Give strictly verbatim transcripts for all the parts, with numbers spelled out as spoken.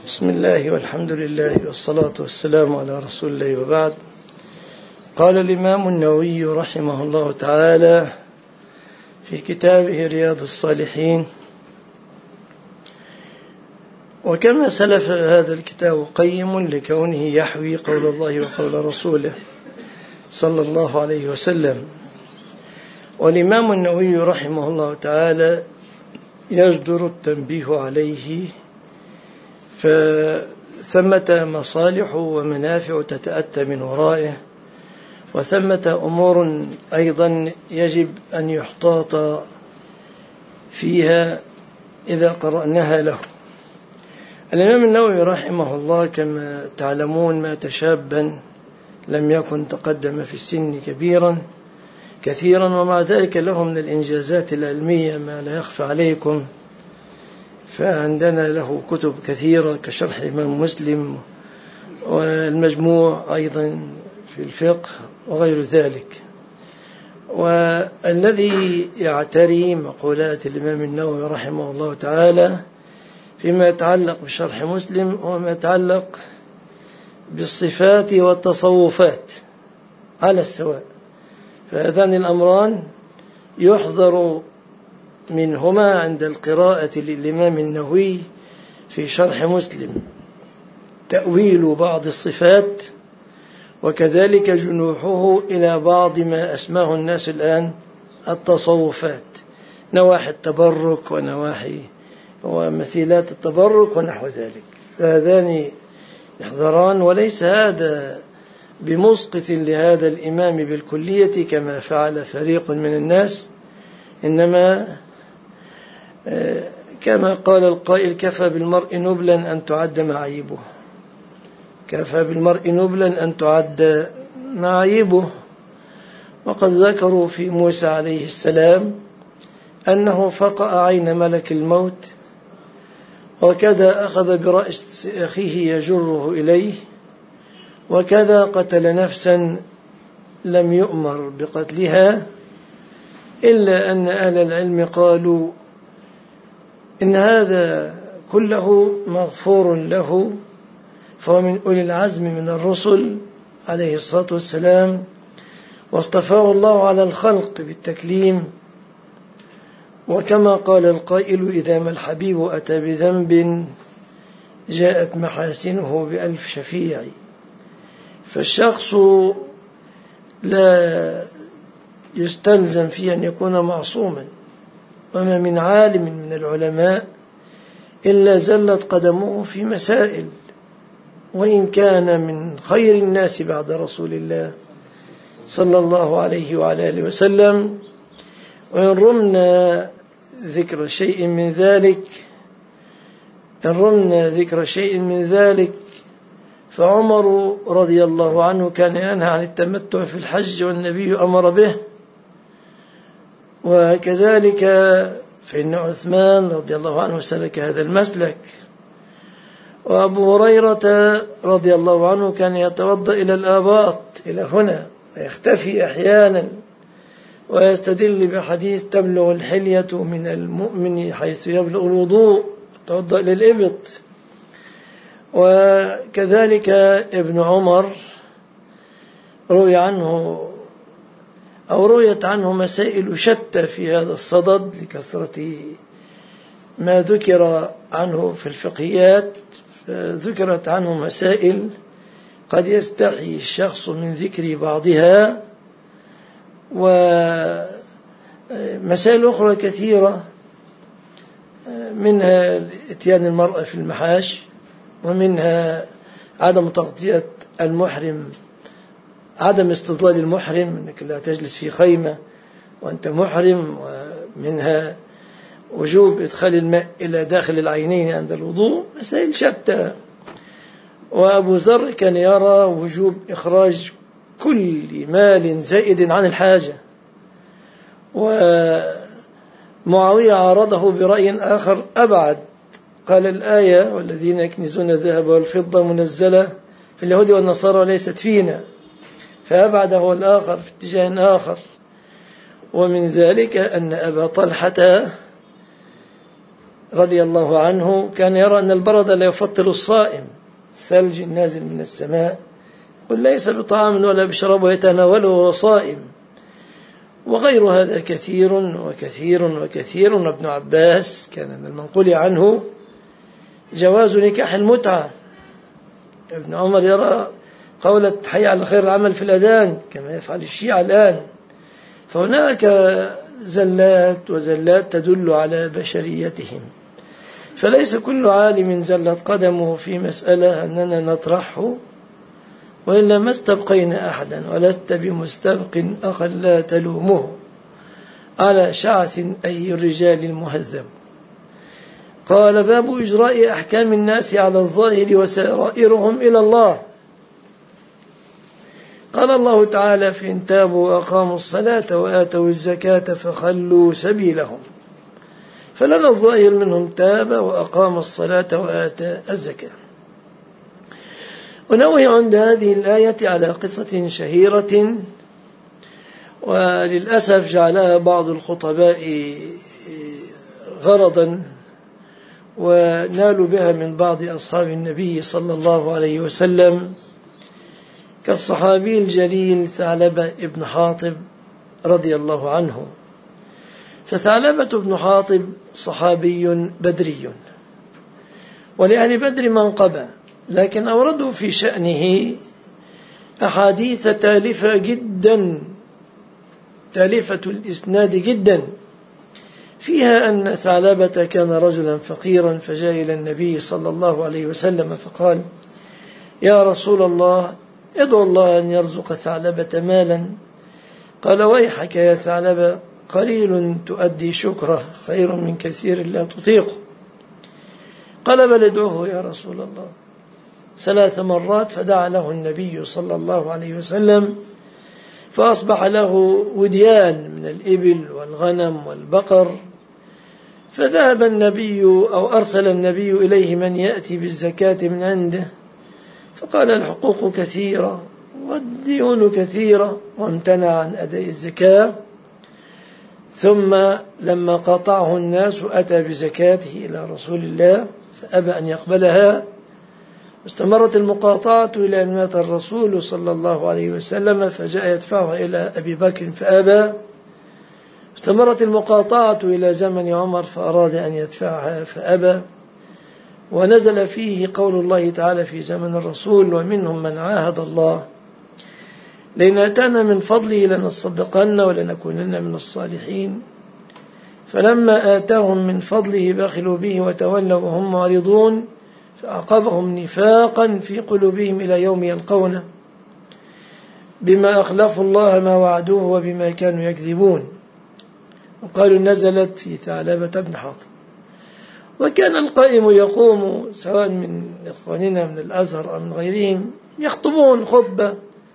بسم الله والحمد لله والصلاة والسلام على رسول الله وبعد. قال الإمام النووي رحمه الله تعالى في كتابه رياض الصالحين: وكما سلف هذا الكتاب قيم لكونه يحوي قول الله وقول رسوله صلى الله عليه وسلم. والإمام النووي رحمه الله تعالى يجدر التنبيه عليه، فثمة مصالح ومنافع تتأتى من ورائه، وثمة أمور أيضا يجب أن يحتاط فيها إذا قرأناها له. الإمام النووي رحمه الله كما تعلمون مات شابا، لم يكن تقدم في السن كبيرا كثيرا، ومع ذلك له من الإنجازات العلمية ما لا يخفى عليكم. فعندنا له كتب كثيرة كشرح الإمام مسلم والمجموع أيضا في الفقه وغير ذلك. والذي يعتري مقولات الإمام النووي رحمه الله تعالى فيما يتعلق بشرح مسلم هو ما يتعلق بالصفات والتصوفات على السواء، فهذان الأمران يحذر منهما عند القراءة للإمام النووي في شرح مسلم: تأويل بعض الصفات، وكذلك جنوحه إلى بعض ما أسماه الناس الآن التصوفات، نواحي التبرك ونواحي ومثيلات التبرك ونحو ذلك. فهذان يحذران، وليس هذا بمسقط لهذا الإمام بالكلية كما فعل فريق من الناس، إنما كما قال القائل: كفى بالمرء نبلا أن تعد معايبه. كفى بالمرء نبلا أن تعد معايبه. وقد ذكروا في موسى عليه السلام أنه فقأ عين ملك الموت، وكذا أخذ برأس أخيه يجره إليه، وكذا قتل نفسا لم يؤمر بقتلها، إلا أن أهل العلم قالوا إن هذا كله مغفور له، فهو من أولي العزم من الرسل عليه الصلاة والسلام، واصطفاه الله على الخلق بالتكليم. وكما قال القائل: إذا ما الحبيب أتى بذنب جاءت محاسنه بألف شفيع. فالشخص لا يستلزم فيه أن يكون معصوما، وما من عالم من العلماء إلا زلت قدمه في مسائل، وإن كان من خير الناس بعد رسول الله صلى الله عليه وعلى آله وسلم. وإن رمنا ذكر شيء من ذلك إن رمنا ذكر شيء من ذلك فعمر رضي الله عنه كان ينهى عن التمتع في الحج، والنبي أمر به. وكذلك فإن عثمان رضي الله عنه سلك هذا المسلك. وأبو هريرة رضي الله عنه كان يتوضأ إلى الآباط، إلى هنا، ويختفي أحيانا، ويستدل بحديث: تبلغ الحلية من المؤمن حيث يبلغ الوضوء، يتوضأ للإبط. وكذلك ابن عمر روي عنه أو رويت عنه مسائل شتى في هذا الصدد لكثرة ما ذكر عنه في الفقهيات. ذكرت عنه مسائل قد يستحي الشخص من ذكر بعضها، ومسائل أخرى كثيرة، منها اتيان المرأة في المحاش، ومنها عدم تغطية المحرم، عدم استظلال المحرم، أنك لا تجلس في خيمة وأنت محرم، ومنها وجوب إدخال الماء إلى داخل العينين عند الوضوء، مسائل شتى. وأبو ذر كان يرى وجوب إخراج كل مال زائد عن الحاجة، ومعاوية عارضه برأي آخر أبعد، قال: الآية والذين يكنزون الذهب والفضة منزلة في اليهود والنصارى وليست فينا، فأبعد هو الآخر في اتجاه آخر. ومن ذلك أن أبا طلحة رضي الله عنه كان يرى أن البرد لا يفطر الصائم، الثلج النازل من السماء، قل ليس بطعام ولا بشراب ويتناوله وهو صائم. وغير هذا كثير وكثير وكثير. ابن عباس كان من المنقول عنه جواز نكاح المتعة. ابن عمر يرى قولة حي على خير العمل في الأذان كما يفعل الشيعة الآن. فهناك زلات وزلات تدل على بشريتهم، فليس كل عالم زلت قدمه في مسألة أننا نطرحه، وإلا ما استبقينا أحدا، ولست بمستبق أخا لا تلومه على شعث أي الرجال المهذب. قال: باب إجراء أحكام الناس على الظاهر وسرائرهم إلى الله. قال الله تعالى: فإن تابوا وأقاموا الصلاة وآتوا الزكاة فخلوا سبيلهم. فلنا الظاهر منهم تاب وأقام الصلاة وآتى الزكاة. ونوه عند هذه الآية على قصة شهيرة، وللأسف جعلها بعض الخطباء غرضا ونالوا بها من بعض أصحاب النبي صلى الله عليه وسلم، كالصحابي الجليل ثعلبة ابن حاطب رضي الله عنه. فثعلبة ابن حاطب صحابي بدري، ولأهل بدر منقبة، لكن أوردوا في شأنه أحاديث تالفة جدا، تالفة الإسناد جدا، فيها أن ثعلبة كان رجلا فقيرا فجاء إلى النبي صلى الله عليه وسلم فقال: يا رسول الله، ادعو الله أن يرزق ثعلبة مالا. قال: ويحك يا ثعلبة، قليل تؤدي شكره خير من كثير لا تطيقه. قال: بل ادعوه يا رسول الله. ثلاث مرات فدعا له النبي صلى الله عليه وسلم، فأصبح له وديان من الإبل والغنم والبقر. فذهب النبي أو أرسل النبي إليه من يأتي بالزكاة من عنده، فقال: الحقوق كثيرة والديون كثيرة، وامتنع عن أداء الزكاة. ثم لما قاطعه الناس أتى بزكاته إلى رسول الله فأبى أن يقبلها. استمرت المقاطعة إلى أن مات الرسول صلى الله عليه وسلم، فجاء يدفعها إلى أبي بكر فأبى. استمرت المقاطعة إلى زمن عمر فأراد أن يدفعها فأبى. ونزل فيه قول الله تعالى في زمن الرسول: ومنهم من عاهد الله لئن آتانا من فضله لنصدقن ولنكونن من الصالحين، فلما آتاهم من فضله بخلوا به وتولوا وهم معرضون، فأعقبهم نفاقا في قلوبهم إلى يوم يلقونه بما أخلفوا الله ما وعدوه وبما كانوا يكذبون. وقالوا نزلت في ثعلبة بن حاطب. وكان القائم يقوم سواء من إخواننا من الأزهر أو من غيرهم يخطبون خطبة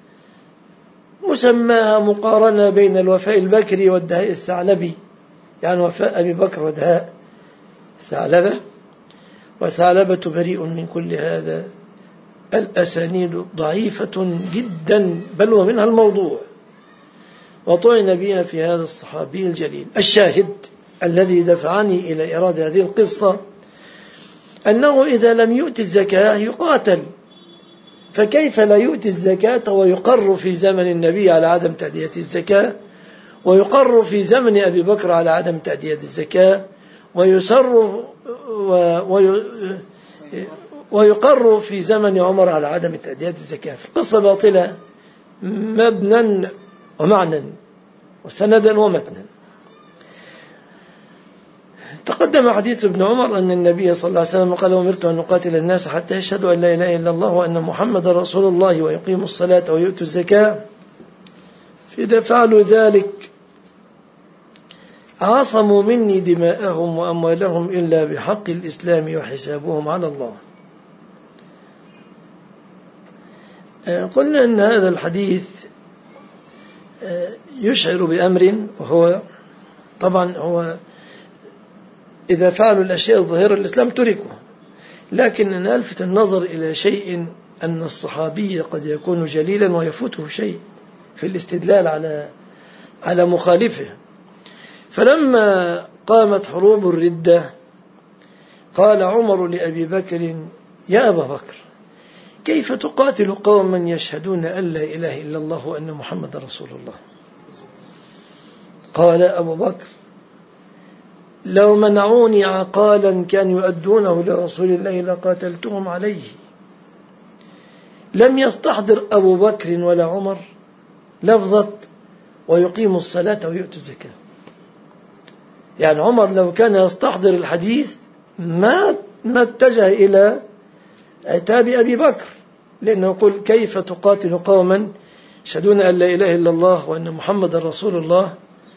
مسماها مقارنة بين الوفاء البكري والدهاء الثعلبي، يعني وفاء أبي بكر ودهاء الثعلبة. وثعلبة بريء من كل هذا. الأسانيد ضعيفة جدا، بل ومنها الموضوع، وطعن بها في هذا الصحابي الجليل. الشاهد الذي دفعني إلى إرادة هذه القصة أنه إذا لم يؤتي الزكاة يقاتل، فكيف لا يؤتي الزكاة ويقر في زمن النبي على عدم تأدية الزكاة، ويقر في زمن أبي بكر على عدم تأدية الزكاة، ويسر ويقر في زمن عمر على عدم تأدية الزكاة. القصة باطلة مبنى ومعنى وسندا ومتنا. تقدم حديث ابن عمر أن النبي صلى الله عليه وسلم قال: أمرت أن نقاتل الناس حتى يشهدوا أن لا إله إلا الله وأن محمد رسول الله ويقيموا الصلاة ويؤتوا الزكاة، فإذا فعلوا ذلك عاصموا مني دماءهم وأموالهم إلا بحق الإسلام وحسابهم على الله. قلنا أن هذا الحديث يشعر بأمر، وهو طبعا هو إذا فعلوا الأشياء الظاهرة الإسلام تركوا، لكن نلفت النظر إلى شيء، أن الصحابي قد يكون جليلا ويفوته شيء في الاستدلال على على مخالفه. فلما قامت حروب الردة قال عمر لأبي بكر: يا أبا بكر، كيف تقاتل قوما يشهدون أن لا إله إلا الله وأن محمد رسول الله؟ قال أبو بكر: لو منعوني عقالا كان يؤدونه لرسول الله لقاتلتهم عليه. لم يستحضر أبو بكر ولا عمر لفظة ويقيم الصلاة ويؤتي الزكاة. يعني عمر لو كان يستحضر الحديث ما ما اتجه إلى عتاب أبي بكر، لأنه يقول: كيف تقاتل قوما يشهدون أن لا إله إلا الله وأن محمد رسول الله،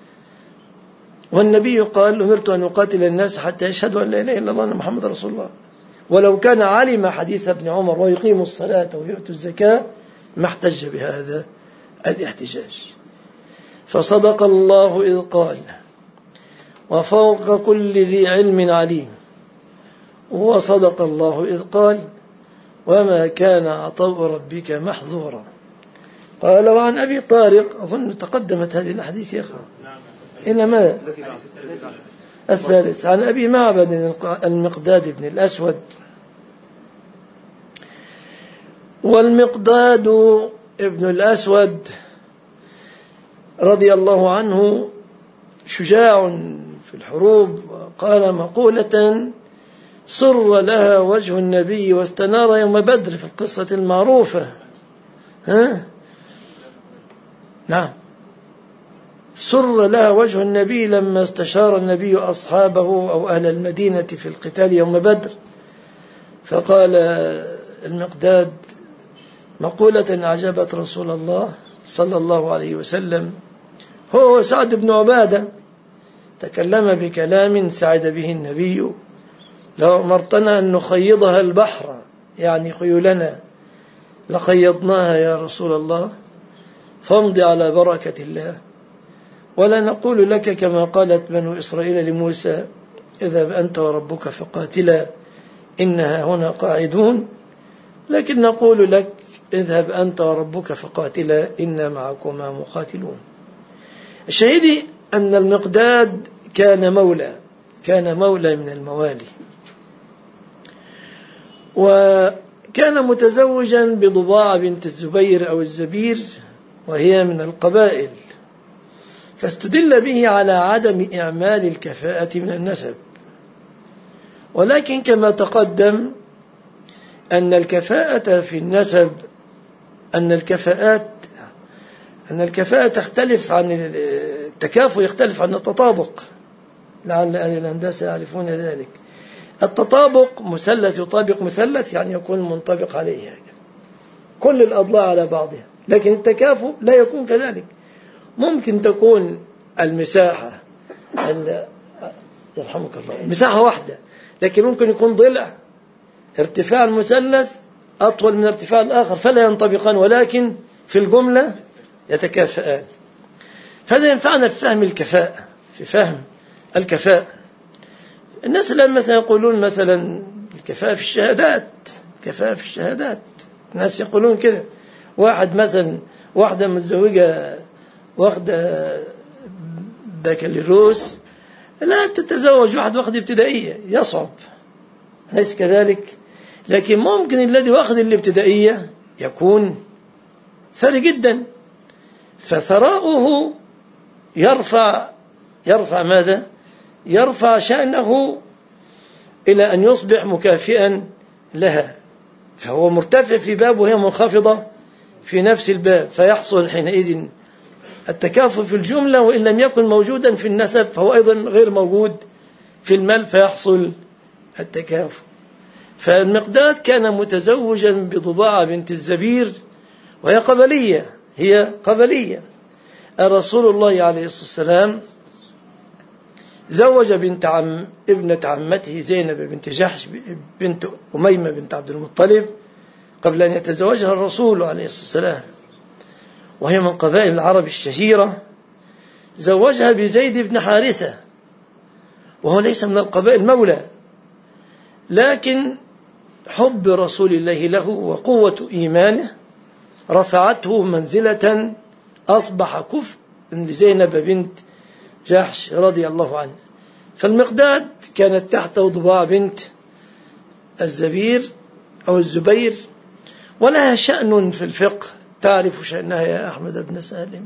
والنبي قال: أمرت أن أقاتل الناس حتى يشهدوا أن لا إله إلا الله وأن محمد رسول الله. ولو كان علم حديث ابن عمر ويقيم الصلاة ويؤتي الزكاة ما احتج بهذا الاحتجاج. فصدق الله إذ قال: وفوق كل ذي علم عليم. وصدق الله إذ قال: وما كان عطاء ربك محظورا. قال: وعن أبي طارق، أظن تقدمت هذه الأحاديث يا أخوة إلى ماذا؟ الثالث، عن أبي معبد المقداد بن الأسود. والمقداد ابن الأسود رضي الله عنه شجاع في الحروب، قال مقولة سر لها وجه النبي واستنار يوم بدر في القصة المعروفة. ها؟ نعم، سر لها وجه النبي لما استشار النبي أصحابه أو أهل المدينة في القتال يوم بدر، فقال المقداد مقولة أعجبت رسول الله صلى الله عليه وسلم، هو سعد بن عبادة، تكلم بكلام سعد به النبي: لو أمرتنا أن نخيضها البحر، يعني خيولنا، لخيضناها يا رسول الله، فامضي على بركة الله، ولا نقول لك كما قالت بنو إسرائيل لموسى: اذهب أنت وربك فقاتلا إنها هنا قاعدون، لكن نقول لك: اذهب أنت وربك فقاتلا إنا معكما مقاتلون. الشهيد أن المقداد كان مولى كان مولى من الموالي، وكان متزوجا بضباعة بنت الزبير أو الزبير، وهي من القبائل، فاستدل به على عدم إعمال الكفاءة من النسب. ولكن كما تقدم أن الكفاءة في النسب أن الكفاءات أن الكفاءة تختلف عن التكافؤ، يختلف عن التطابق، لعل أهل الهندسة يعرفون ذلك. التطابق مثلث يطابق مثلث، يعني يكون منطبق عليه كل الأضلاع على بعضها، لكن التكافؤ لا يكون كذلك. ممكن تكون المساحة يرحمك الله مساحة واحدة، لكن ممكن يكون ضلع ارتفاع المثلث أطول من ارتفاع الآخر فلا ينطبقان، ولكن في الجملة يتكافئان. فهذا ينفعنا في فهم الكفاءة في فهم الكفاءة. الناس الآن مثلا يقولون مثلا الكفاءة في الشهادات الكفاءة في الشهادات الناس يقولون كده. واحد مثلا واحدة متزوجة واخدة بكالوريوس لا تتزوج واحد واخد ابتدائية، يصعب، ليس كذلك. لكن ممكن الذي واخد الابتدائية يكون ثري جدا، فثراؤه يرفع يرفع ماذا؟ يرفع شأنه إلى أن يصبح مكافئا لها، فهو مرتفع في باب وهي منخفضة في نفس الباب، فيحصل حينئذ التكافؤ في الجملة، وإن لم يكن موجودا في النسب فهو أيضا غير موجود في المال، فيحصل التكافؤ. فالمقداد كان متزوجا بضباعة بنت الزبير، وهي قبلية هي قبلية. الرسول الله عليه الصلاة والسلام زوج بنت عم ابنة عمته زينب بنت جحش بنت أميمة بنت عبد المطلب قبل أن يتزوجها الرسول عليه الصلاة والسلام، وهي من قبائل العرب الشهيرة. زوجها بزيد بن حارثة، وهو ليس من القبائل مولى، لكن حب رسول الله له وقوة إيمانه رفعته منزلة أصبح كفء لزينب بنت جحش رضي الله عنه. فالمقداد كانت تحته ضباع بنت الزبير أو الزبير، ولها شأن في الفقه تعرف شأنها يا أحمد بن سالم.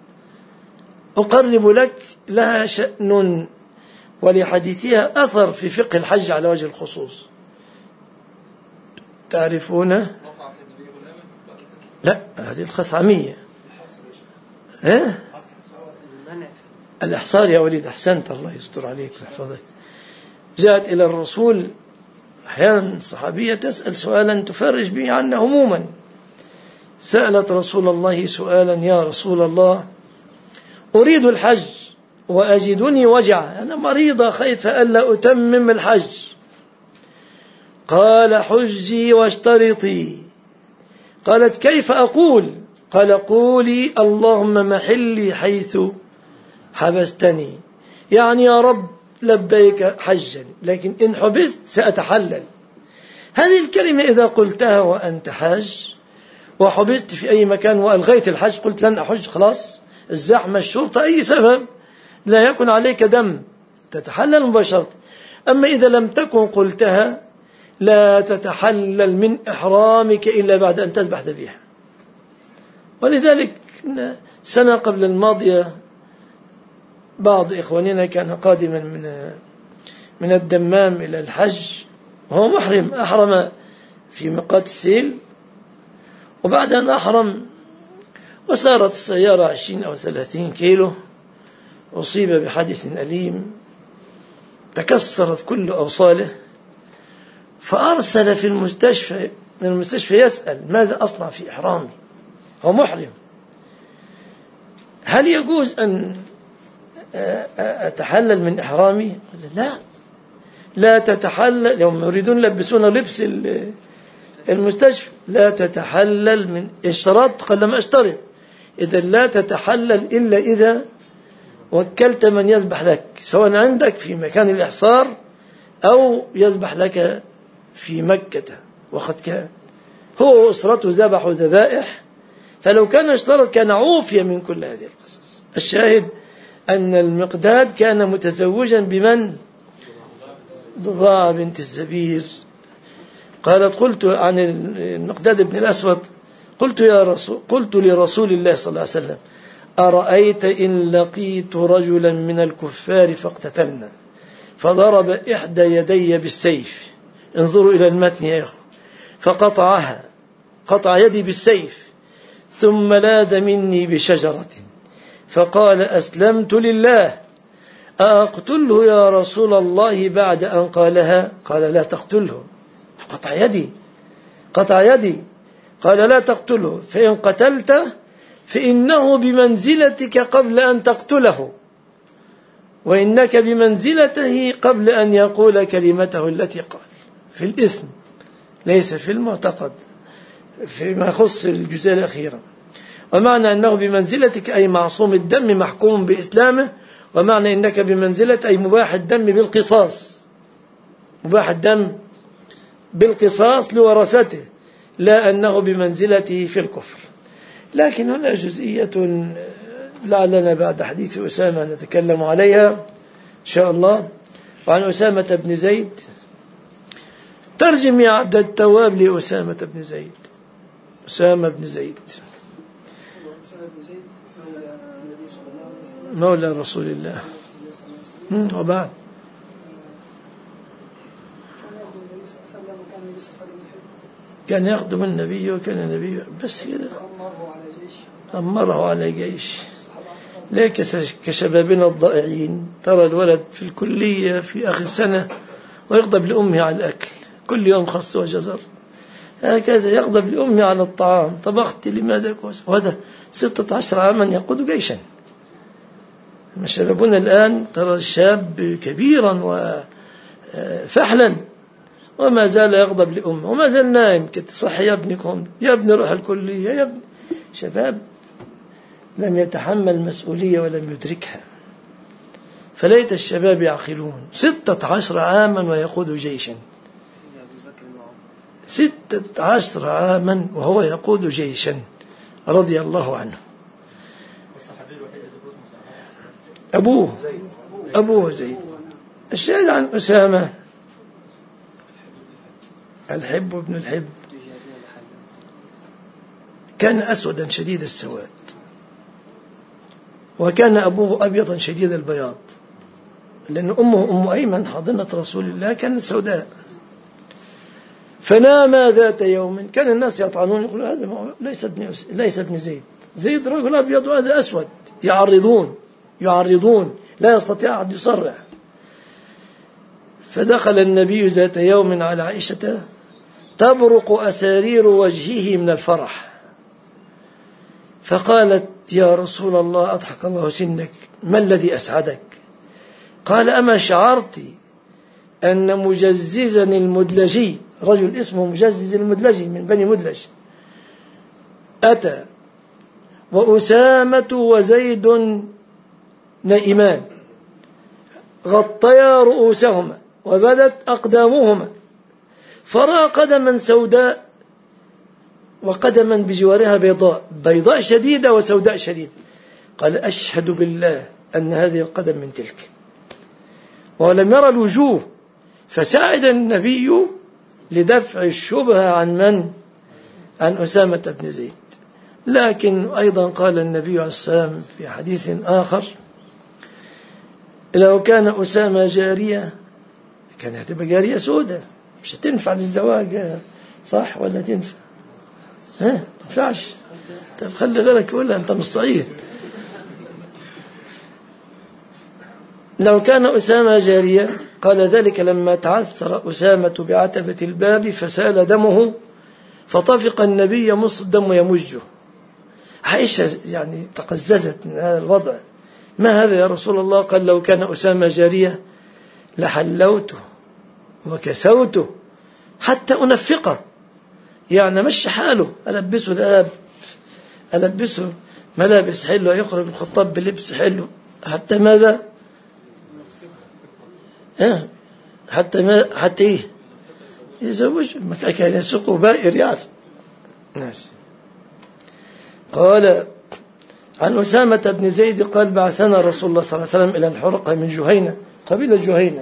أقرب لك لها شأن ولحديثها أثر في فقه الحج على وجه الخصوص. تعرفون؟ لا، هذه الخصعمية. ها؟ الإحصار يا وليد، أحسنت، الله يستر عليك ويحفظك. جاءت إلى الرسول أحيانا صحابية تسأل سؤالا تفرج به عنا هموما. سألت رسول الله سؤالا: يا رسول الله، أريد الحج وأجدني وجعا، أنا مريضة خايفة ألا أتمم الحج. قال: حجي واشترطي. قالت: كيف أقول؟ قال: قولي: اللهم محلي حيث حبستني، يعني يا رب لبيك حجا، لكن إن حبست سأتحلل. هذه الكلمة إذا قلتها وأنت حاج وحبست في أي مكان وألغيت الحج، قلت لن أحج، خلاص، الزحمة، الشرطة، أي سبب، لا يكن عليك دم، تتحلل مباشرة. أما إذا لم تكن قلتها لا تتحلل من إحرامك إلا بعد أن تذبح ذبيحة. ولذلك سنة قبل الماضية بعض إخواننا كان قادما من من الدمام إلى الحج وهو محرم، أحرم في ميقات السيل، وبعد أن أحرم وسارت السيارة عشرين أو ثلاثين كيلو أصيب بحادث أليم، تكسرت كل أوصاله، فأرسل في المستشفى من المستشفى يسأل: ماذا أصنع في إحرامي؟ هو محرم، هل يجوز أن أتحلل من إحرامي؟ لا، لا تتحلل. يوم يريدون يلبسون لبس المستشفى، لا تتحلل من اشتراط. قال: لم أشترط. إذا لا تتحلل إلا إذا وكلت من يذبح لك، سواء عندك في مكان الإحصار أو يذبح لك في مكة. وقد كان هو وأسرته ذبحوا ذبائح، فلو كان اشترط كان عوفي من كل هذه القصص. الشاهد أن المقداد كان متزوجا بمن؟ ضباعة بنت الزبير. قالت: قلت عن المقداد بن الأسود، قلت يا رسول قلت لرسول الله صلى الله عليه وسلم: أرأيت إن لقيت رجلا من الكفار فاقتتلنا فضرب إحدى يدي بالسيف، انظروا إلى المتن يا أخو، فقطعها، قطع يدي بالسيف، ثم لاذ مني بشجرة فقال: أسلمت لله، أقتله يا رسول الله بعد أن قالها؟ قال: لا تقتله، قطع يدي، قطع يدي. قال: لا تقتله، فإن قتلته فإنه بمنزلتك قبل أن تقتله، وإنك بمنزلته قبل أن يقول كلمته التي قال، في الإثم ليس في المعتقد، فيما يخص الجزء الأخيرة. ومعنى أنه بمنزلتك أي معصوم الدم محكوم بإسلامه، ومعنى إنك بمنزلة أي مباح الدم بالقصاص، مباح الدم بالقصاص لورثته، لا أنه بمنزلته في الكفر. لكن هنا جزئية لعلنا بعد حديث أسامة نتكلم عليها إن شاء الله. وعن أسامة بن زيد، ترجم يا عبد التواب لأسامة بن زيد. أسامة بن زيد مولى رسول الله. وبعد كان يخدم النبي وكان النبي بس كده أمره على جيش. لا كشبابنا الضائعين، ترى الولد في الكلية في آخر سنة ويغضب لأمه على الأكل، كل يوم خص وجزر، هكذا يغضب لأمه على الطعام، طبخت لماذا كوس، وهذا ستة عشر عاما يقود جيشا. شبابنا الآن ترى الشاب كبيرا وفحلا وما زال يغضب لأمه وما زال نائم، صح يا ابنكم، يا ابني روح الكلية، يا ابني. شباب لم يتحمل المسؤولية ولم يدركها، فليت الشباب يعقلون. ستة عشر عاما ويقود جيشا، ستة عشر عاما وهو يقود جيشا رضي الله عنه. أبوه أبوه زيد. الشاهد عن أسامة الحب ابن الحب كان أسودا شديد السواد، وكان أبوه أبيضا شديد البياض، لأن أمه أم أيمن حاضنة رسول الله كانت سوداء. فنام ذات يوم، كان الناس يطعنون يقولون هذا ليس ابن ليس ابن زيد، زيد رجل أبيض وهذا أسود، يعرضون يعرضون لا يستطيع أحد يصرح. فدخل النبي ذات يوم على عائشة تبرق أسارير وجهه من الفرح، فقالت يا رسول الله أضحك الله سنك، ما الذي أسعدك؟ قال أما شعرت أن مجززا المدلجي، رجل اسمه مجزز المدلجي من بني مدلج، أتى وأسامة وزيد نائمان غطيا رؤوسهما وبدت أقدامهما، فرأى قدما سوداء وقدما بجوارها بيضاء، بيضاء شديدة وسوداء شديدة. قال أشهد بالله أن هذه القدم من تلك، ولم يرى الوجوه، فساعد النبي لدفع الشبهة عن من؟ عن أسامة بن زيد. لكن أيضا قال النبي عليه السلام في حديث آخر لو كان أسامة جارية كان هتبقى جارية سودة، مش هتنفع للزواج، صح ولا تنفع؟ ها تنفعش؟ طب خلي غيرك يقولها، أنت مش صعيد. لو كان أسامة جارية، قال ذلك لما تعثر أسامة بعتبة الباب فسال دمه فطفق النبي يمص الدم يمجه. عائشة يعني تقززت من هذا الوضع، ما هذا يا رسول الله؟ قال لو كان أسامة جارية لحلوته وكسوته حتى أنفقه، يعني مش حاله، ألبسه ذهب، ألبسه ملابس حلوة، يخرج الخطاب بلبس حلو، حتى ماذا؟ إيه؟ حتى ما حتى إيه؟ يزوج، ما كان يسوقه بائر يعني. قال عن أسامة بن زيد قال بعثنا رسول الله صلى الله عليه وسلم إلى الحرقة من جهينة، قبيلة جهينة،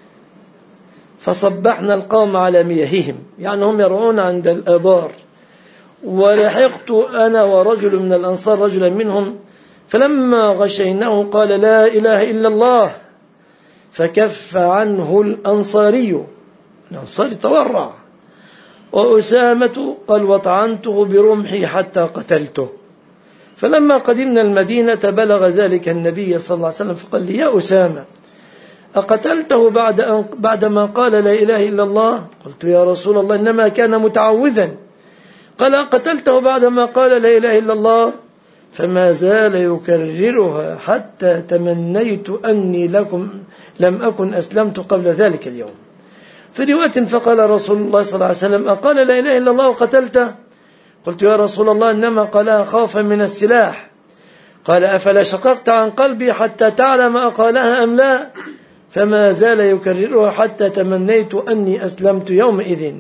فصبحنا القوم على مياههم، يعني هم يرعون عند الآبار، ولحقت أنا ورجل من الأنصار رجلا منهم، فلما غشيناه قال لا إله إلا الله، فكف عنه الأنصاري، الأنصاري تورع، وأسامة قال وطعنته برمحي حتى قتلته. فلما قدمنا المدينة بلغ ذلك النبي صلى الله عليه وسلم فقال لي يا أسامة أقتلته بعد أن بعدما قال لا إله إلا الله؟ قلت يا رسول الله إنما كان متعوذا. قال أقتلته بعدما قال لا إله إلا الله؟ فما زال يكررها حتى تمنيت أني لكم لم أكن أسلمت قبل ذلك اليوم. في رواية فقال رسول الله صلى الله عليه وسلم أقال لا إله إلا الله وقتلته؟ قلت يا رسول الله إنما قالها خوفا من السلاح. قال أفلا شققت عن قلبي حتى تعلم أقالها أم لا؟ فما زال يكررها حتى تمنيت أني أسلمت يومئذ.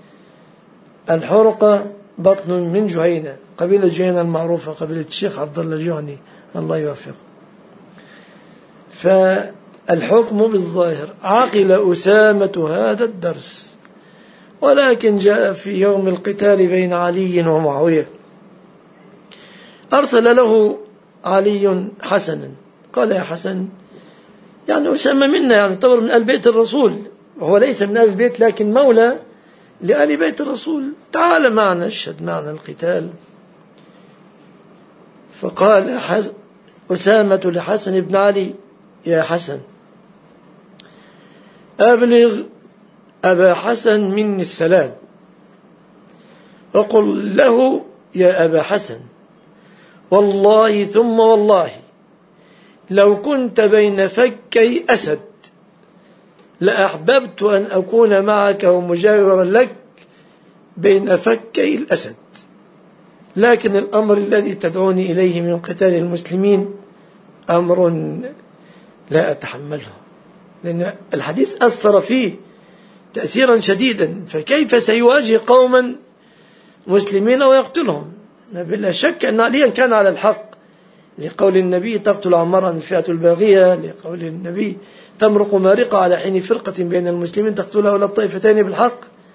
الحرقة بطن من جهينة، قبيلة جهينة المعروفة، قبيلة الشيخ عبد الله الجهني الله يوفقه. فالحكم بالظاهر، عقل أسامة هذا الدرس، ولكن جاء في يوم القتال بين علي ومعاوية أرسل له علي حسنا، قال يا حسن، يعني أسامة منا، يعني طور من آل بيت الرسول، وهو ليس من آل البيت لكن مولى لآل بيت الرسول، تعال معنا اشهد معنا القتال. فقال أسامة لحسن بن علي يا حسن أبلغ أبا حسن مني السلام، وقل له يا أبا حسن والله ثم والله لو كنت بين فكي أسد لأحببت أن أكون معك ومجاورا لك بين فكي الأسد، لكن الأمر الذي تدعوني إليه من قتال المسلمين أمر لا أتحمله، لأن الحديث أثر فيه تأثيرا شديدا، فكيف سيواجه قوما مسلمين ويقتلهم؟ بلا شك أن عليا كان على الحق، لقول النبي تقتل عمارا الفئة الباغية، لقول النبي تمرق مارقة على حين فرقة بين المسلمين تقتلها ولا الطائفتين بالحق،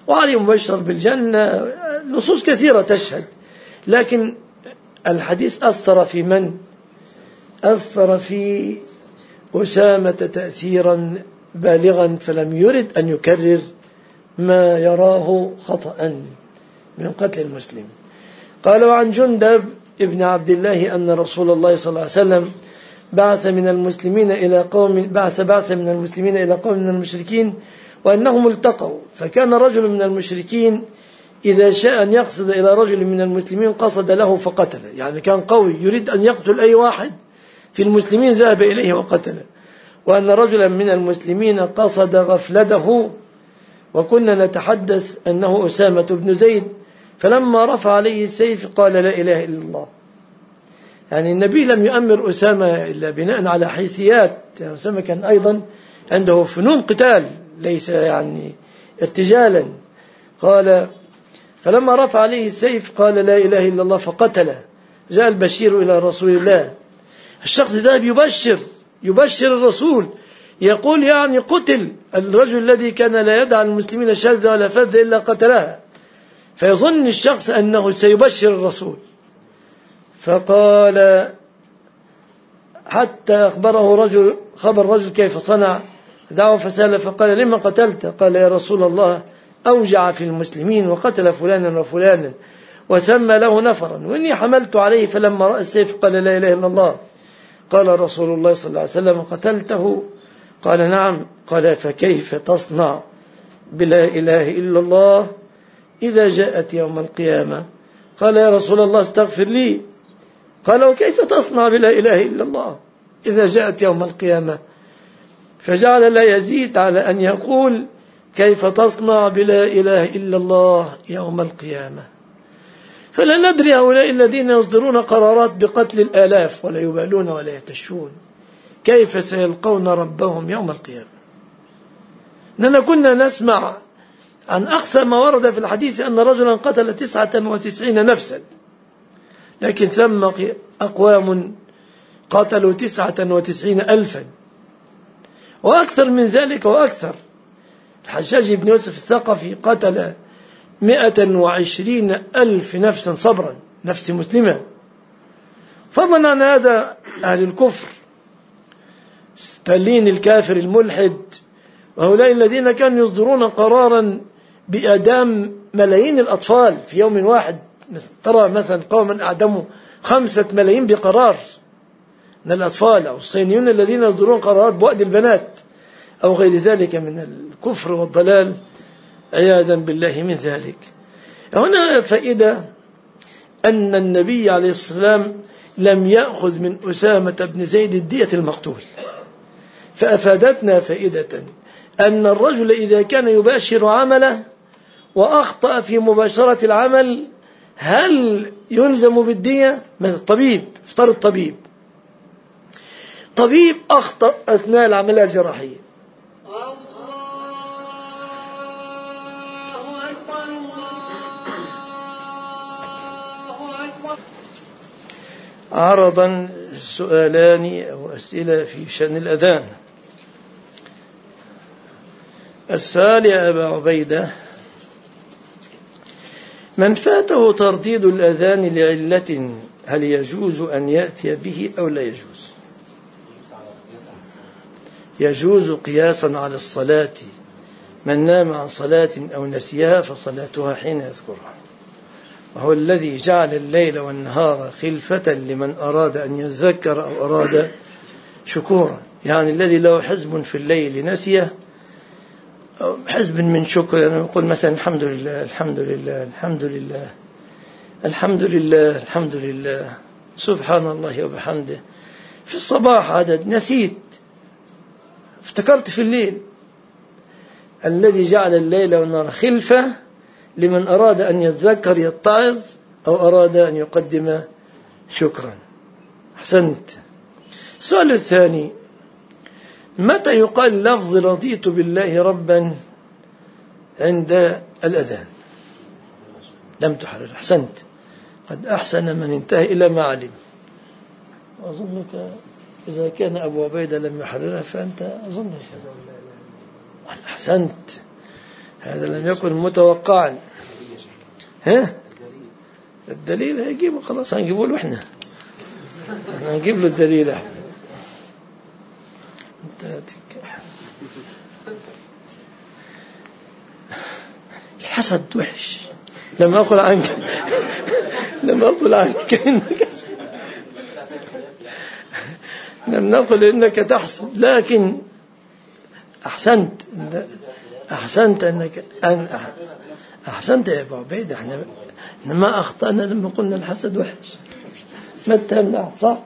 وعلي مبشر بالجنة، نصوص كثيرة تشهد. لكن الحديث أثر في من؟ أثر في أسامة تأثيرا بالغا، فلم يرد أن يكرر ما يراه خطأ من قتل المسلم. قال: وعن جندب ابن عبد الله أن رسول الله صلى الله عليه وسلم بعث من المسلمين إلى قوم بعث بعث من المسلمين إلى قوم من المشركين وأنهم التقوا، فكان رجل من المشركين إذا شاء أن يقصد إلى رجل من المسلمين قصد له فقتله، يعني كان قوي يريد أن يقتل أي واحد في المسلمين ذهب إليه وقتله. وأن رجلا من المسلمين قصد غفلته، وكنا نتحدث أنه أسامة بن زيد، فلما رفع عليه السيف قال: لا إله إلا الله. يعني النبي لم يؤمر أسامة إلا بناء على حيثيات، يعني أسامة كان أيضا عنده فنون قتال، ليس يعني ارتجالا. قال: فلما رفع عليه السيف قال: لا إله إلا الله، فقتله. جاء البشير إلى رسول الله، الشخص ذهب يبشر يبشر الرسول، يقول يعني قتل الرجل الذي كان لا يدع المسلمين شاذة ولا فذة إلا قتلها، فيظن الشخص أنه سيبشر الرسول. فقال حتى أخبره رجل خبر رجل كيف صنع، دعوه فسأل فقال: لما قتلت؟ قال: يا رسول الله أوجع في المسلمين وقتل فلانا وفلانا وسمى له نفرا، وإني حملت عليه فلما رأى السيف قال: لا إله إلا الله. قال رسول الله صلى الله عليه وسلم: قتلته؟ قال: نعم. قال: فكيف تصنع بلا إله إلا الله إذا جاءت يوم القيامة؟ قال: يا رسول الله استغفر لي. قال: وكيف تصنع بلا إله إلا الله إذا جاءت يوم القيامة؟ فجعل لا يزيد على أن يقول: كيف تصنع بلا إله إلا الله يوم القيامة؟ فلا ندري هؤلاء الذين يصدرون قرارات بقتل الآلاف ولا يبالون ولا يتشون كيف سيلقون ربهم يوم القيامة. إننا كنا نسمع عن أقصى ما ورد في الحديث أن رجلا قتل تسعة وتسعين نفسا، لكن ثم أقوام قتلوا تسعة وتسعين ألفا وأكثر من ذلك وأكثر. الحجاج بن يوسف الثقفي قتل مئة وعشرين ألف نفسا صبرا، نفس مسلمة، فضلا عن هذا أهل الكفر، ستالين الكافر الملحد، وهؤلاء الذين كانوا يصدرون قرارا بإعدام ملايين الأطفال في يوم واحد. ترى مثلا قوما أعدموا خمسة ملايين بقرار من الأطفال، أو الصينيون الذين يصدرون قرارات بوأد البنات أو غير ذلك من الكفر والضلال، عياذا بالله من ذلك. هنا فائدة أن النبي عليه السلام لم يأخذ من أسامة بن زيد الدية المقتول، فأفادتنا فائدة أن الرجل إذا كان يباشر عمله وأخطأ في مباشرة العمل هل يلزم بالدية؟ مثل الطبيب، افترض طبيب طبيب أخطأ أثناء العملية الجراحية، عرضا سؤالان أو أسئلة في شأن الأذان. السؤال: يا أبا عبيدة، من فاته ترديد الأذان لعلة هل يجوز أن يأتي به أو لا يجوز؟ يجوز قياسا على الصلاة، من نام عن صلاة أو نسيها فصلاتها حين يذكرها، وهو الذي جعل الليل والنهار خلفة لمن أراد أن يذكر أو أراد شكورا، يعني الذي له حزب في الليل نسيه أو حزب من شكر، يعني يقول مثلا الحمد لله الحمد لله الحمد لله الحمد لله الحمد لله سبحان الله وبحمده في الصباح، عدد نسيت افتكرت في الليل. الذي جعل الليل والنهار خلفة لمن أراد أن يذكر يتعظ أو أراد أن يقدم شكرا. أحسنت. السؤال الثاني: متى يقال لفظ رضيت بالله ربا عند الأذان؟ لم تحرر. أحسنت، قد أحسن من انتهى إلى ما علم. أظنك إذا كان أبو عبيدة لم يحررها فأنت أظنك. أحسنت، هذا لم يكن متوقعا. ها الدليل هيجيبه، خلاص هنجيبه له احنا احنا هنجيب له الدليل احنا. الحسد وحش. لم أقل عنك لم أقل عنك إنك لم نقل إنك تحسد، لكن أحسنت أحسنت أنك أن أحسنت يا أبو عبيد. إحنا ما أخطأنا لما قلنا الحسد وحش، ما اتهمنا صح؟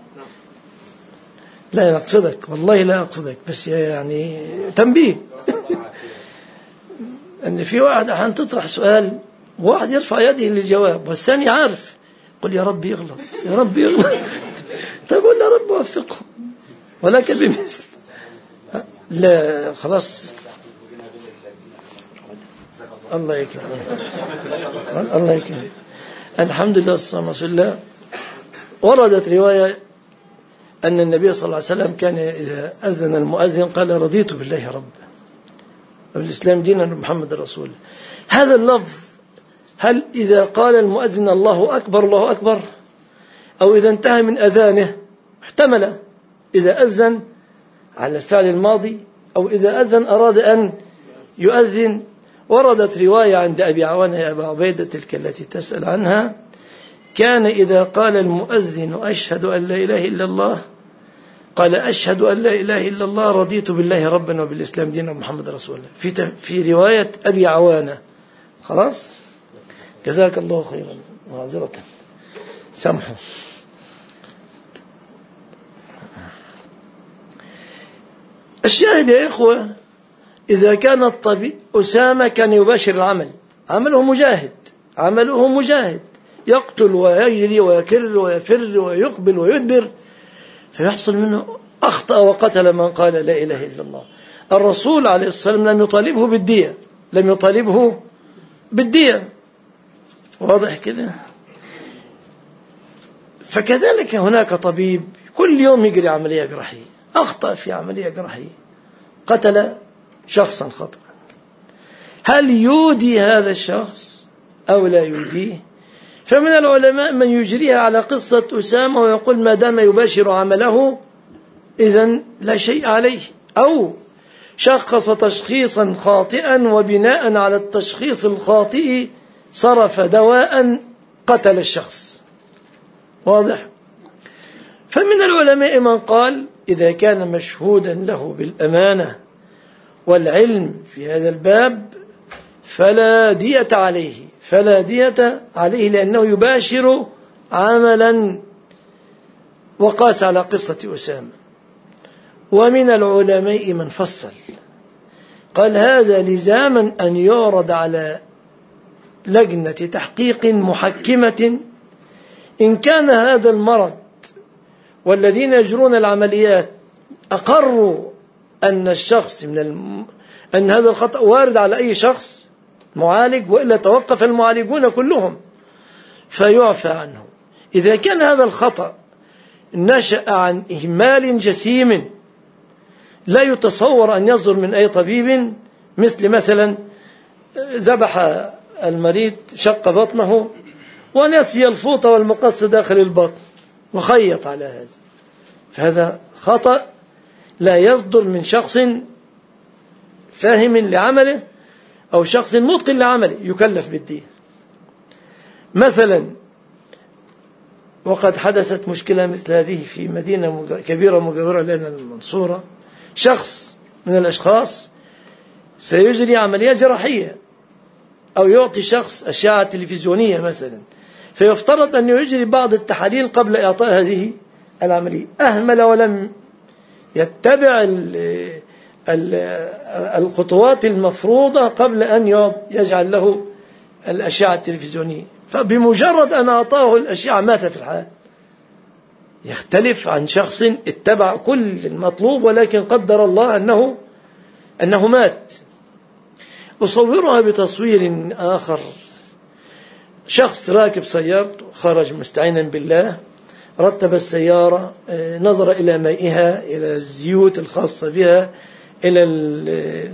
لا نقصدك والله لا أقصدك، بس يعني تنبيه أن في واحد أحيانا تطرح سؤال وواحد يرفع يده للجواب والثاني عارف، قل يا رب يغلط يا رب يغلط طيب قل يا رب وفقه ولكن بمثل. لا خلاص الله يكرمك الله يكرمك. الحمد لله والصلاة والسلام. وردت رواية أن النبي صلى الله عليه وسلم كان إذا أذن المؤذن قال رضيت بالله رب وبالإسلام دينا محمد رسول. هذا اللفظ هل إذا قال المؤذن الله أكبر الله أكبر، أو إذا انتهى من أذانه احتمل إذا أذن على الفعل الماضي، أو إذا أذن أراد أن يؤذن. وردت رواية عند أبي عوانة يا أبا عبيدة تلك التي تسأل عنها، كان إذا قال المؤذن أشهد أن لا إله إلا الله قال أشهد أن لا إله إلا الله رضيت بالله ربا وبالإسلام دينا محمد رسول الله. في في رواية أبي عوانة. خلاص جزاك الله خيرا معذرة سامحوا. الشاهد يا إخوة، إذا كان الطبيب أسامة كان يباشر العمل، عمله مجاهد عمله مجاهد يقتل ويجري ويكر ويفر ويقبل ويدبر، فيحصل منه أخطأ وقتل من قال لا إله إلا الله. الرسول عليه الصلاة والسلام لم يطالبه بالدية لم يطالبه بالدية واضح كده. فكذلك هناك طبيب كل يوم يجري عملية جراحية، أخطأ في عملية جراحية قتل شخصا خطأ، هل يودي هذا الشخص أو لا يوديه؟ فمن العلماء من يجريها على قصة أسامة ويقول ما دام يباشر عمله إذن لا شيء عليه، أو شخص تشخيصا خاطئا وبناء على التشخيص الخاطئ صرف دواء قتل الشخص. واضح؟ فمن العلماء من قال إذا كان مشهودا له بالأمانة والعلم في هذا الباب فلا دية عليه فلا دية عليه لأنه يباشر عملا، وقاس على قصة أسامة. ومن العلماء من فصل قال هذا لزاما أن يعرض على لجنة تحقيق محكمة إن كان هذا المرض والذين يجرون العمليات أقروا أن الشخص من الم... أن هذا الخطأ وارد على أي شخص معالج، وإلا توقف المعالجون كلهم فيعفى عنه. إذا كان هذا الخطأ نشأ عن إهمال جسيم لا يتصور أن يصدر من أي طبيب، مثل مثلا ذبح المريض شق بطنه ونسي الفوطة والمقص داخل البطن وخيط على هذا، فهذا خطأ لا يصدر من شخص فاهم لعمله أو شخص متقن لعمله يكلف بالدين. مثلا وقد حدثت مشكلة مثل هذه في مدينة كبيرة مجاورة لنا المنصورة، شخص من الأشخاص سيجري عملية جراحية أو يعطي شخص أشعة تلفزيونية مثلا، فيفترض أن يجري بعض التحاليل قبل إعطاء هذه العملية، أهمل ولم يتبع الخطوات المفروضة قبل أن يجعل له الأشعة التلفزيونية، فبمجرد أن أعطاه الأشعة مات في الحال. يختلف عن شخص اتبع كل المطلوب ولكن قدر الله أنه أنه مات. أصورها بتصوير آخر، شخص راكب سيارته خرج مستعينا بالله، رتب السيارة، نظر إلى مائها، إلى الزيوت الخاصة بها، إلى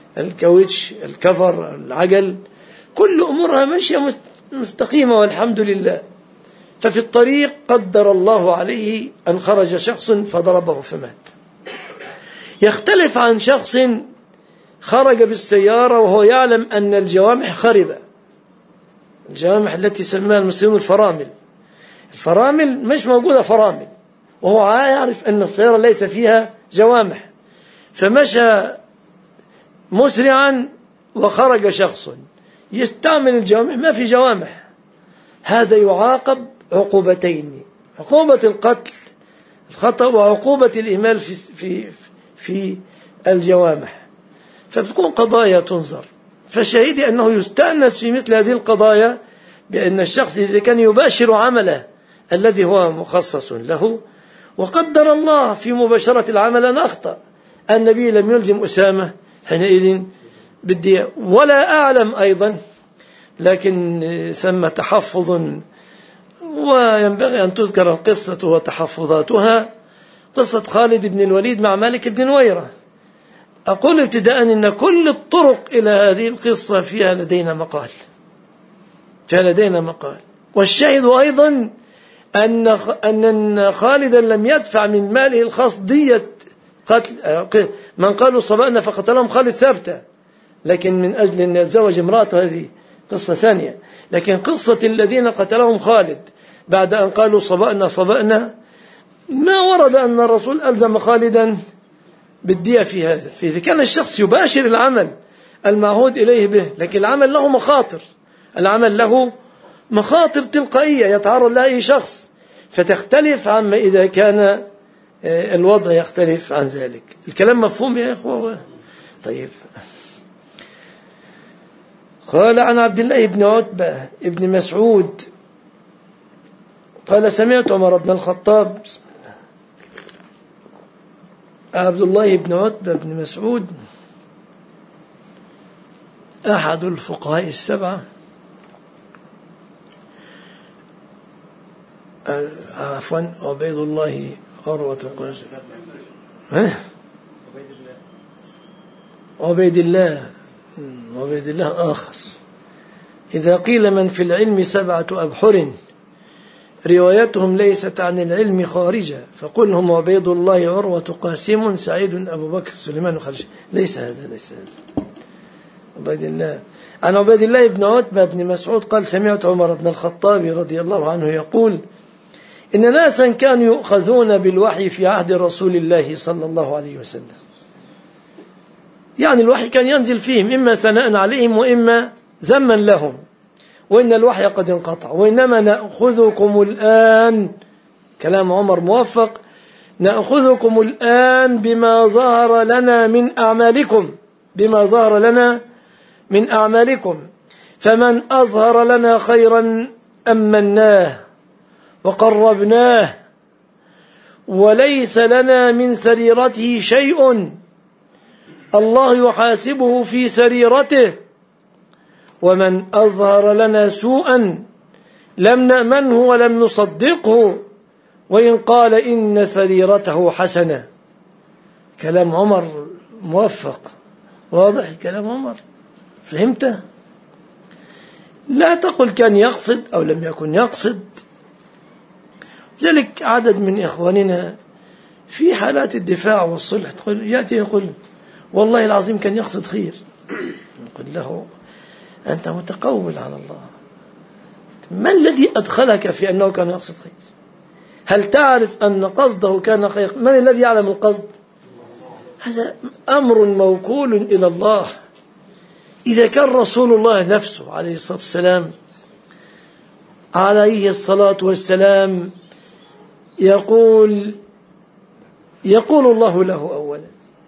الكاوتش، الكفر، العجل، كل أمورها ماشية مستقيمة والحمد لله. ففي الطريق قدر الله عليه أن خرج شخص فضربه فمات. يختلف عن شخص خرج بالسيارة وهو يعلم أن الجوامح خربة، الجوامح التي سماها المسلمون الفرامل، الفرامل مش موجودة فرامل، وهو يعرف أن السيارة ليس فيها جوامح، فمشى مسرعا وخرج شخص يستعمل الجوامح ما في جوامح، هذا يعاقب عقوبتين: عقوبة القتل الخطأ وعقوبة الإهمال في في في الجوامح. فبتكون قضايا تنظر. فشهيدي أنه يستأنس في مثل هذه القضايا بأن الشخص إذا كان يباشر عمله الذي هو مخصص له، وقدر الله في مباشرة العمل أن أخطأ، النبي لم يلزم أسامة حينئذ بالدية. ولا أعلم أيضا، لكن ثم تحفظ وينبغي أن تذكر القصة وتحفظاتها، قصة خالد بن الوليد مع مالك بن نويرة. أقول ابتداء أن كل الطرق إلى هذه القصة فيها لدينا مقال، فيها لدينا مقال. والشاهد أيضا أن أن خالدا لم يدفع من ماله الخاص دية قتل من قالوا صبأنا فقتلهم خالد ثابتة، لكن من أجل أن يتزوج امرأته هذه قصة ثانية. لكن قصة الذين قتلهم خالد بعد أن قالوا صبأنا صبأنا ما ورد أن الرسول ألزم خالدا بالدية في هذا. فإذا كان الشخص يباشر العمل المعهود إليه به، لكن العمل له مخاطر، العمل له مخاطر تلقائية يتعرض لها أي شخص، فتختلف عما إذا كان الوضع يختلف عن ذلك. الكلام مفهوم يا إخوة؟ طيب. قال عن عبد الله بن عتبة ابن مسعود قال سمعت عمر بن الخطاب. عبد الله بن عتبة بن مسعود أحد الفقهاء السبعة، عفوا عبيد الله عروة القاسم عبيد الله عبيد الله آخر. إذا قيل من في العلم سبعة أبحر روايتهم ليست عن العلم خارجة فقل هم عبيد الله عروة قاسم سعيد أبو بكر سليمان خارجة. ليس هذا ليس هذا عبيد الله. عن عبيد الله بن عتبة بن مسعود قال سمعت عمر بن الخطاب رضي الله عنه يقول إن ناسا كانوا يؤخذون بالوحي في عهد رسول الله صلى الله عليه وسلم، يعني الوحي كان ينزل فيهم إما ثناء عليهم وإما ذما لهم، وإن الوحي قد انقطع، وإنما نأخذكم الآن، كلام عمر موفق، نأخذكم الآن بما ظهر لنا من أعمالكم، بما ظهر لنا من أعمالكم، فمن أظهر لنا خيرا أمناه وقربناه وليس لنا من سريرته شيء الله يحاسبه في سريرته، ومن أظهر لنا سوءا لم نأمنه ولم نصدقه وإن قال إن سريرته حسنة. كلام عمر موفق واضح، كلام عمر فهمته؟ لا تقل كان يقصد أو لم يكن يقصد. ذلك عدد من إخواننا في حالات الدفاع والصلح يأتي يقول والله العظيم كان يقصد خير، نقول له أنت متقول على الله، ما الذي أدخلك في أنه كان يقصد خير؟ هل تعرف أن قصده كان خير؟ من الذي يعلم القصد؟ هذا أمر موكول إلى الله. إذا كان رسول الله نفسه عليه الصلاة والسلام عليه الصلاة والسلام يقول يقول الله له أولا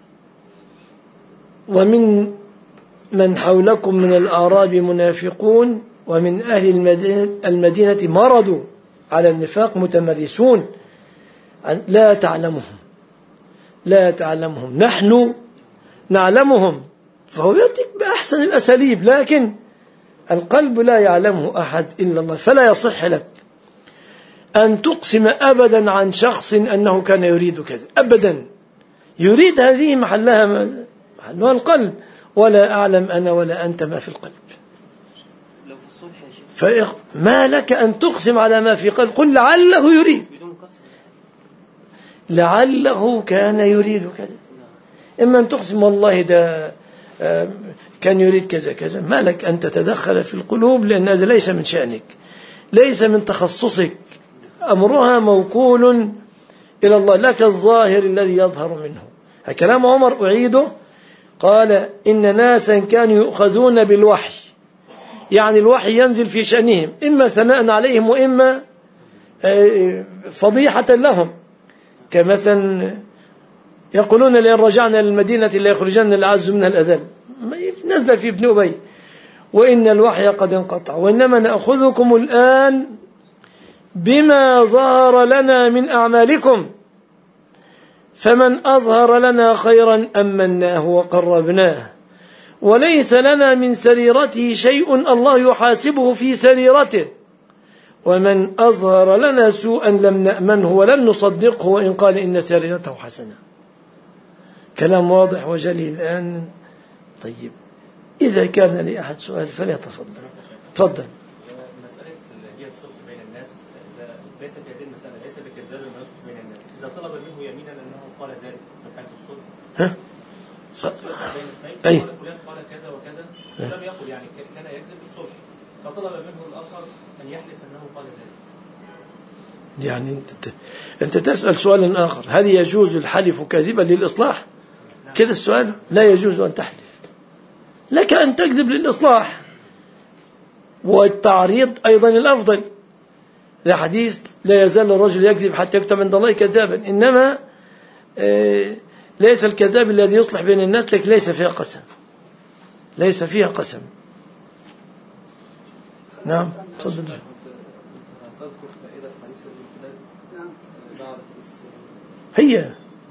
ومن من حولكم من الأعراب منافقون ومن أهل المدينة مرضوا على النفاق متمرسون لا تعلمهم لا تعلمهم نحن نعلمهم. فهو يأتيك بأحسن الأساليب، لكن القلب لا يعلمه أحد إلا الله. فلا يصح لك أن تقسم أبدا عن شخص أنه كان يريد كذا أبدا. يريد هذه محلها محلها القلب، ولا أعلم أنا ولا أنت ما في القلب. لو في الصلح يا شيخ فما لك أن تقسم على ما في قلب؟ قل لعله يريد، لعله كان يريد كذا. إما أن تقسم والله ده كان يريد كذا كذا، ما لك أن تتدخل في القلوب، لأن هذا ليس من شأنك، ليس من تخصصك، أمرها موكول إلى الله، لك الظاهر الذي يظهر منه. كلام عمر أعيده، قال إن ناسا كانوا يؤخذون بالوحي، يعني الوحي ينزل في شأنهم، إما ثناء عليهم وإما فضيحة لهم، كمثلا يقولون لئن رجعنا للمدينة ليخرجن الأعز منها الأذل، نزل في ابن أبي، وإن الوحي قد انقطع، وإنما نأخذكم الآن بما ظهر لنا من أعمالكم، فمن أظهر لنا خيرا أمناه وقربناه، وليس لنا من سريرته شيء الله يحاسبه في سريرته، ومن أظهر لنا سوءا لم نأمنه ولم نصدقه وإن قال إن سريرته حسنة. كلام واضح وجلي الآن. طيب، إذا كان لي أحد سؤال فليتفضل. تفضل. مسألة هي الصلح بين الناس ليس في هذه المسألة، ليس بكذاب ما يصلح بين الناس، إذا طلب منه يمينا أنه قال ذلك في حالة الصلح. ها؟ شخص يصلح بين اثنين، أي. قال فلان قال كذا وكذا ولم يقل، يعني كان يكذب بالصلح، فطلب منه الآخر أن يحلف أنه قال ذلك. يعني أنت, أنت تسأل سؤال آخر، هل يجوز الحلف كاذبا للإصلاح؟ نعم. كذا السؤال، لا يجوز أن تحلف، لك أن تكذب للإصلاح، والتعريض أيضا الأفضل، لحديث لا يزال الرجل يكذب حتى يكتب عند الله كذابا، إنما ليس الكذاب الذي يصلح بين الناس، لك ليس فيها قسم، ليس فيها قسم. نعم تفضل. هي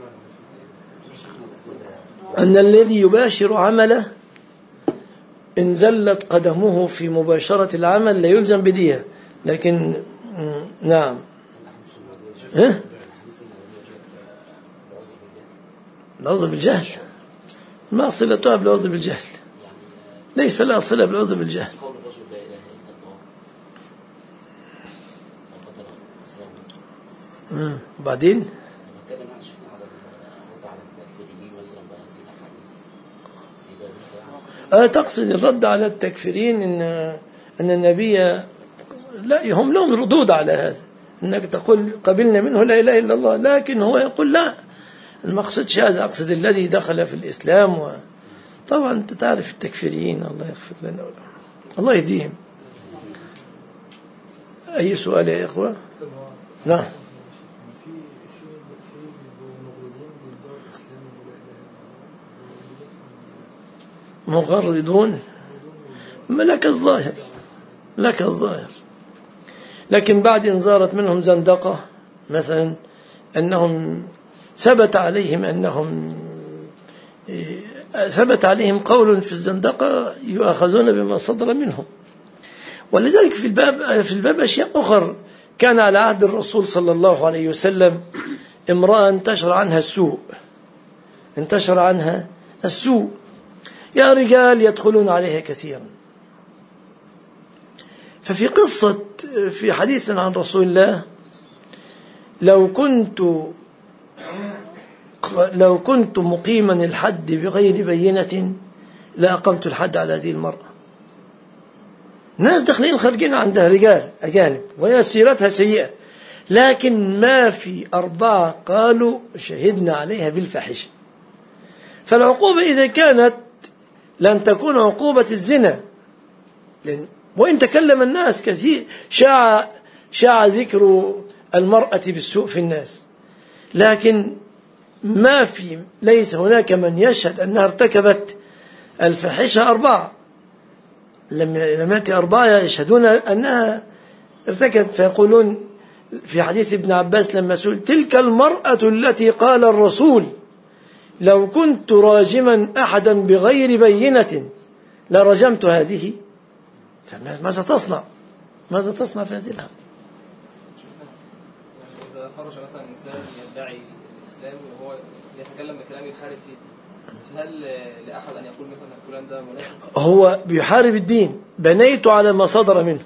أن الذي يباشر عمله إن زلت قدمه في مباشرة العمل لا يلزم بدية، لكن نعم ها؟ العذر بالجهل ما صلتها بالعذر بالجهل، ليس لها صلة بالعذر بالجهل. بعدين أه تقصد الرد على التكفيرين، إن أن النبي لا، هم لهم ردود على هذا، أنك تقول قبلنا منه لا إله إلا الله، لكن هو يقول لا، المقصد هذا، أقصد الذي دخل في الإسلام. و... طبعا أنت تعرف التكفيريين، الله يغفر لنا ولهم، الله يهديهم. أي سؤال يا إخوة؟ نعم. مغردون، لك الظاهر، لك الظاهر، لكن بعد إن ظهرت منهم زندقة، مثلا أنهم ثبت عليهم أنهم ثبت عليهم قول في الزندقة يؤاخذون بما صدر منهم. ولذلك في الباب في الباب أشياء أخرى. كان على عهد الرسول صلى الله عليه وسلم امرأة انتشر عنها السوء، انتشر عنها السوء، يا رجال يدخلون عليها كثيرا. ففي قصة في حديث عن رسول الله، لو كنت لو كنت مقيما الحد بغير بينة لأقمت الحد على هذه المرأة. ناس داخلين خارجين عندها رجال أجانب وهي سيرتها سيئة، لكن ما في أربعة قالوا شهدنا عليها بالفاحشة. فالعقوبة إذا كانت لن تكون عقوبة الزنا، وإن تكلم الناس كثير، شاع شاع ذكر المرأة بالسوء في الناس، لكن ما في ليس هناك من يشهد أنها ارتكبت الفاحشة. أربعة لم يأتي أربعة يشهدون أنها ارتكبت، فيقولون في حديث ابن عباس لما سئل: تلك المرأة التي قال الرسول لو كنت راجما أحدا بغير بينة لرجمت هذه. ماذا تصنع ماذا تصنع في هذه الحالة؟ إذا خرج مثلا إنسان يدعي الإسلام وهو يتكلم بكلام يحارب فيه، هل لأحد أن يقول مثلا فلان ده منافق؟ هو بيحارب الدين، بنيت على ما صدر منه.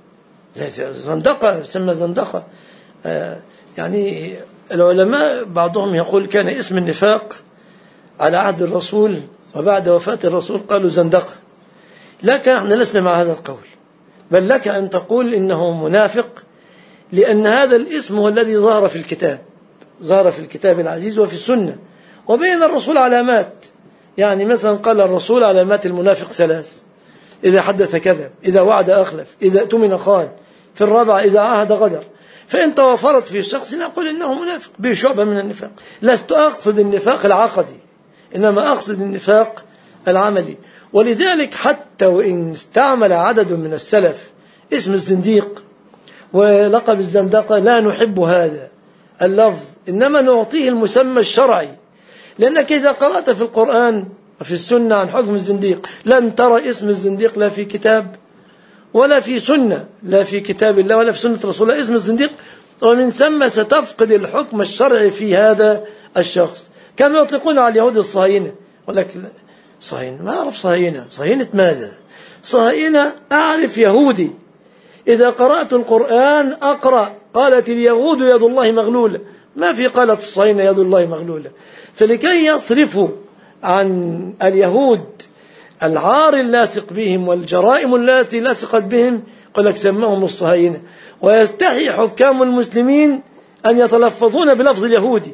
زندقة، يسمى زندقة. آه يعني العلماء بعضهم يقول كان اسم النفاق على عهد الرسول، وبعد وفاة الرسول قالوا زندقة. لكن احنا لسنا مع هذا القول، بل لك أن تقول إنه منافق، لأن هذا الاسم هو الذي ظهر في الكتاب، ظهر في الكتاب العزيز وفي السنة، وبين الرسول علامات. يعني مثلا قال الرسول علامات المنافق ثلاث: إذا حدث كذب، إذا وعد أخلف، إذا اؤتمن خان، في الرابع إذا عاهد غدر. فإن توفرت في الشخص نقول إنه منافق به شعبة من النفاق. لست أقصد النفاق العقدي، إنما أقصد النفاق العملي. ولذلك حتى وإن استعمل عدد من السلف اسم الزنديق ولقب الزندقة لا نحب هذا اللفظ، إنما نعطيه المسمى الشرعي. لأنك إذا قرأت في القرآن وفي السنة عن حكم الزنديق لن ترى اسم الزنديق لا في كتاب ولا في سنة، لا في كتاب الله ولا في سنة رسول الله اسم الزنديق، ومن ثم ستفقد الحكم الشرعي في هذا الشخص. كما يطلقون على اليهود الصهاينة، ولكن صهاينة ما أعرف صهاينة، صهاينة ماذا؟ صهاينة أعرف يهودي. إذا قرأت القرآن أقرأ قالت اليهود يد الله مغلولة، ما في قالت الصهاينة يد الله مغلولة. فلكي يصرفوا عن اليهود العار اللاصق بهم والجرائم التي لصقت بهم قال لك سماهم الصهاينة. ويستحي حكام المسلمين أن يتلفظون بلفظ اليهودي،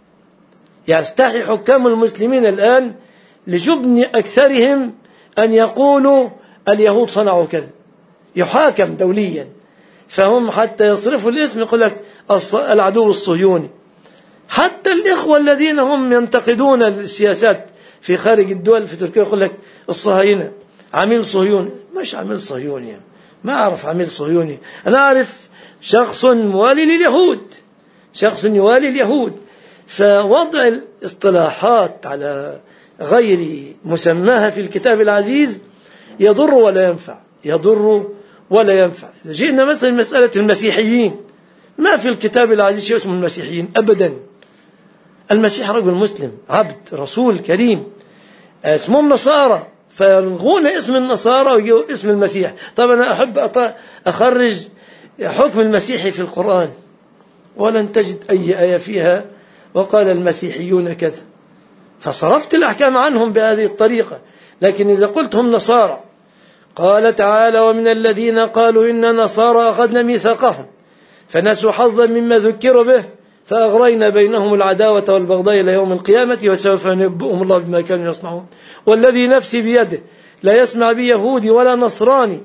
يستحي حكام المسلمين الآن لجبن أكثرهم أن يقولوا اليهود صنعوا كذا، يحاكم دوليا. فهم حتى يصرفوا الاسم يقول لك العدو الصهيوني. حتى الإخوة الذين هم ينتقدون السياسات في خارج الدول في تركيا يقول لك الصهاينة عميل صهيوني. مش عميل صهيوني، ما أعرف عميل صهيوني، أنا أعرف شخص موالي لليهود، شخص يوالي اليهود. فوضع الاصطلاحات على غير مسماها في الكتاب العزيز يضر ولا ينفع، يضر ولا ينفع. إذا جئنا مثلا مسألة المسيحيين، ما في الكتاب العزيز شيء اسمه المسيحيين أبدا. المسيح رجل مسلم، عبد، رسول كريم. اسمهم نصارى، فيلغون اسم النصارى ويجوا اسم المسيح. طبعا أنا أحب أخرج حكم المسيحي في القرآن، ولن تجد أي آية فيها وقال المسيحيون كذا، فصرفت الأحكام عنهم بهذه الطريقة. لكن إذا قلت هم نصارى، قال تعالى ومن الذين قالوا إن نصارى أخذنا ميثاقهم فنسوا حظا مما ذكروا به فأغرينا بينهم العداوة والبغضاء إلى يوم القيامة وسوف ينبئهم الله بما كانوا يصنعون والذي نفسي بيده لا يسمع بي يهودي ولا نصراني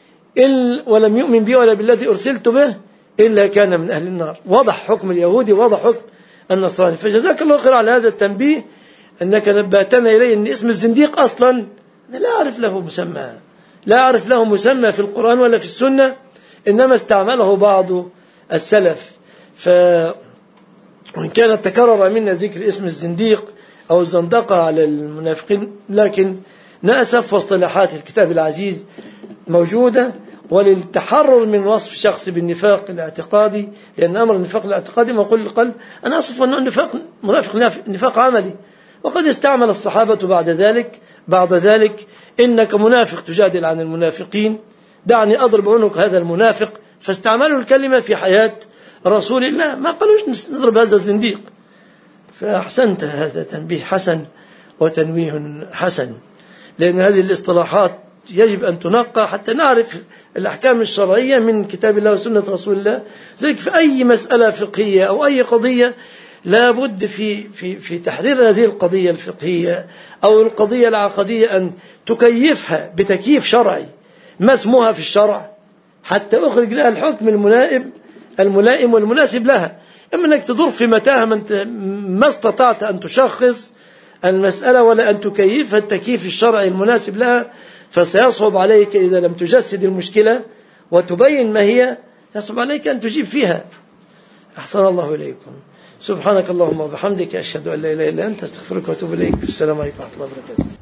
ولم يؤمن بي ولا بالذي أرسلت به إلا كان من أهل النار. وضح حكم اليهودي، وضح حكم النصراني. فجزاك الله خير على هذا التنبيه، أنك نبهتنا إليه أن اسم الزنديق أصلا لا أعرف له مسمى، لا أعرف له مسمى في القرآن ولا في السنة، إنما استعمله بعض السلف. ف وإن كان تكرر منا ذكر اسم الزنديق أو الزندقة على المنافقين، لكن نأسف واصطلاحات الكتاب العزيز موجودة. وللتحرر من وصف شخص بالنفاق الاعتقادي، لأن أمر النفاق الاعتقادي ما يقول القلب، أنا أصف أنه نفاق منافق نفاق عملي. وقد استعمل الصحابة بعد ذلك بعد ذلك إنك منافق تجادل عن المنافقين، دعني أضرب عنق هذا المنافق، فاستعملوا الكلمة في حياة رسول الله، ما قالوش نضرب هذا الزنديق. فأحسنت، هذا تنبيه حسن وتنويه حسن، لأن هذه الاصطلاحات يجب أن تنقى حتى نعرف الأحكام الشرعية من كتاب الله وسنة رسول الله. ذلك في أي مسألة فقهية أو أي قضية لا بد في, في, في تحرير هذه القضية الفقهية أو القضية العقدية أن تكيفها بتكييف شرعي، ما اسمها في الشرع، حتى أخرج لها الحكم الملائم الملائم والمناسب لها. إما أنك تدور في متاهة ما استطعت أن تشخص المسألة ولا أن تكيفها التكييف الشرعي المناسب لها، فسيصعب عليك إذا لم تجسد المشكلة وتبين ما هي، يصعب عليك أن تجيب فيها. أحسن الله إليكم. سبحانك اللهم وبحمدك، أشهد أن لا إله إلا أنت، أستغفرك وأتوب إليك. السلام عليكم ورحمة الله وبركاته.